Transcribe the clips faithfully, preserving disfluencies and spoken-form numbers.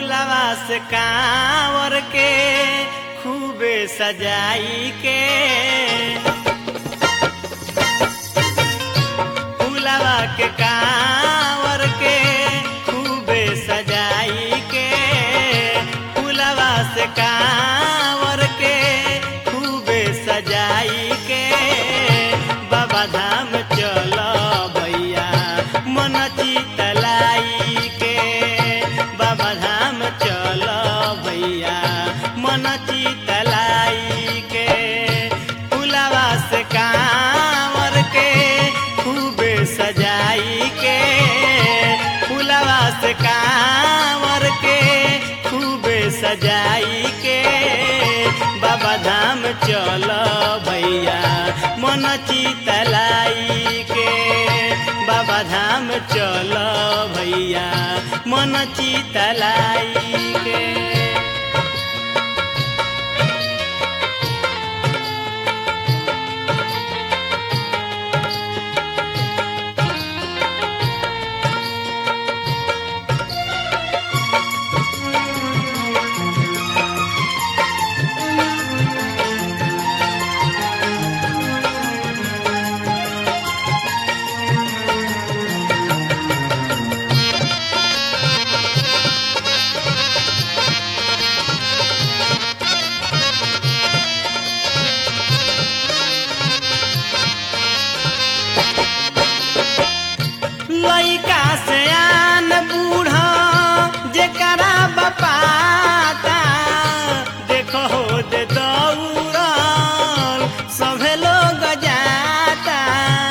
फुलवा से कांवर के खूबे सजाई के फुलवा के कांवर के खूबे सजाई के फुलवा से कांवर के खूबे सजाई के बाबा धाम चलो भैया मन चितलाई के बाबा धाम चलो भैया मन चितलाई के फुलवा से कांवर के खूबे सजाई के फुलवा से कांवर के खूबे सजाई के बाबा धाम चलो भैया मन चितलाई के बाबा धाम चलो भैया मन चितलाई के लइका से आन बूढ़ा जेकरा बपाता देखो हो दे दौड़ल सभे लोग जाता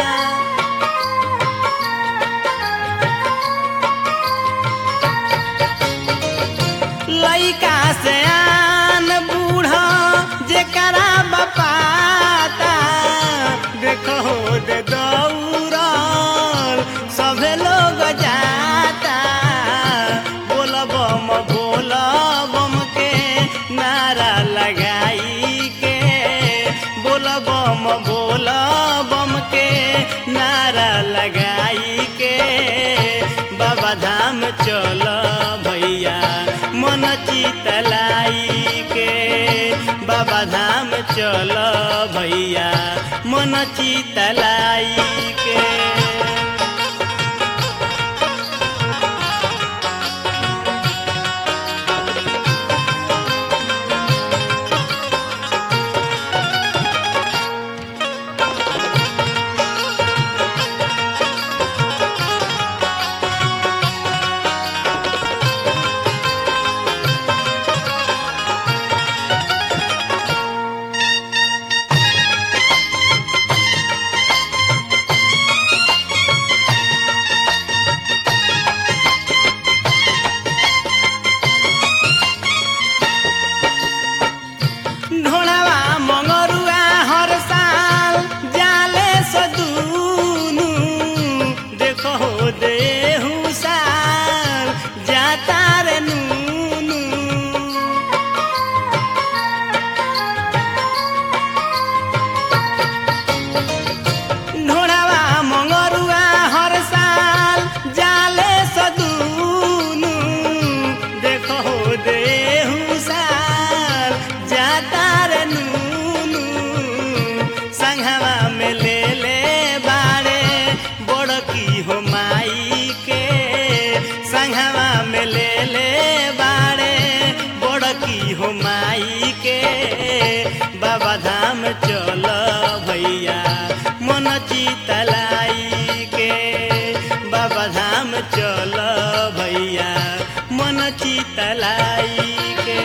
लइका से आन बूढ़ा जेकरा बपाता देखो हो दे दौड़ल सभे लोग जाता बोल बम बोल बम के नारा लगाई के बोल बम बोल बम के नारा लगाई के बाबा धाम चलो भैया मन चितलाई के बाबा धाम चलो भैया मन चितलाई के ढोलवा मंगरुआ हर साल जाले सदूनु देखो हो देहु साल जाता रे नूनू ढोलवा मंगरुआ हर साल जाले सदूनु देखो हो देहु साल जाता रे नूनू संघवा में ले ले बाड़े बड़की हो माई के संघवा में ले ले बाड़े बड़की हो माई के बाबा धाम चलो भैया मन चितलाई के बाबा धाम चलो भैया मन चितलाई के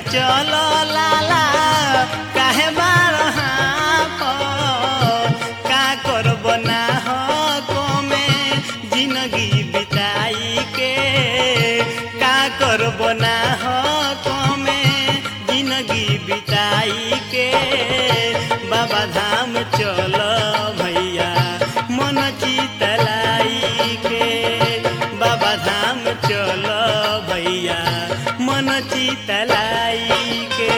चल लाला काहे बारहा का करब ना हको में जिंदगी बिताई के का करब ना हको में जिंदगी बिताई के बाबा धाम चल भैया मन चितलाई के बाबा धाम चल भैया मन चितलाई के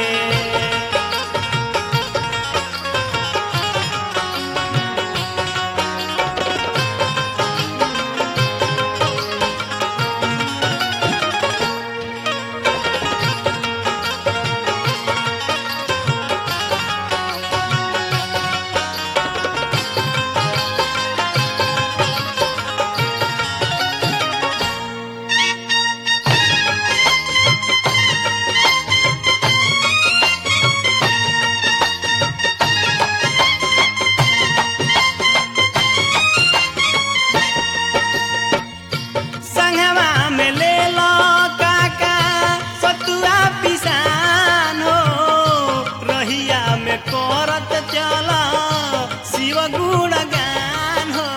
करत चला शिव गुणगान हो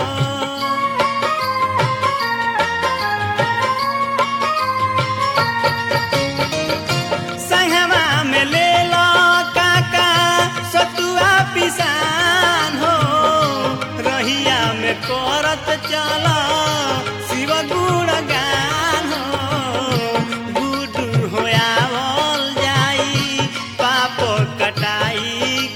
संगवा में ले लो काका सतुआ पिसान हो रहिया में करत चला शिव गुणगान हो गुडू होयावल जाई पाप कटाई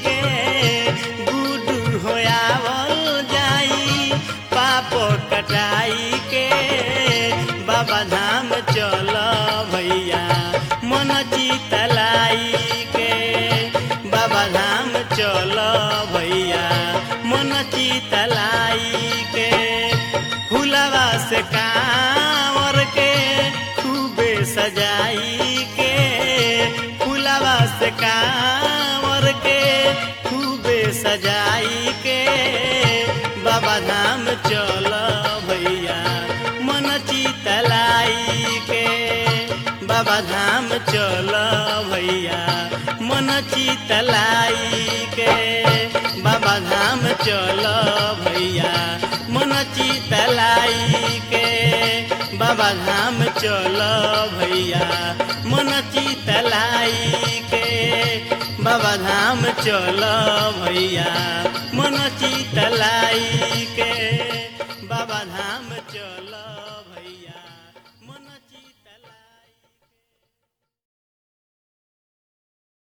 कटाई के बाबा धाम चल भैया मन चितलाई के बाबा धाम चल भैया मन चितलाई के फुलवा से कांवर के खूबे सजाई के फुलवा से कांवर के खूबे सजाई के बाबा धाम चल भैया मन चितलाई के बाबा धाम चल भैया मन चितलाई के बाबा धाम चल भैया मन चितलाई के बाबा धाम चल भैया मन चितलाई के बाबा धाम चल भैया मन चितलाई के बाबा धाम चल।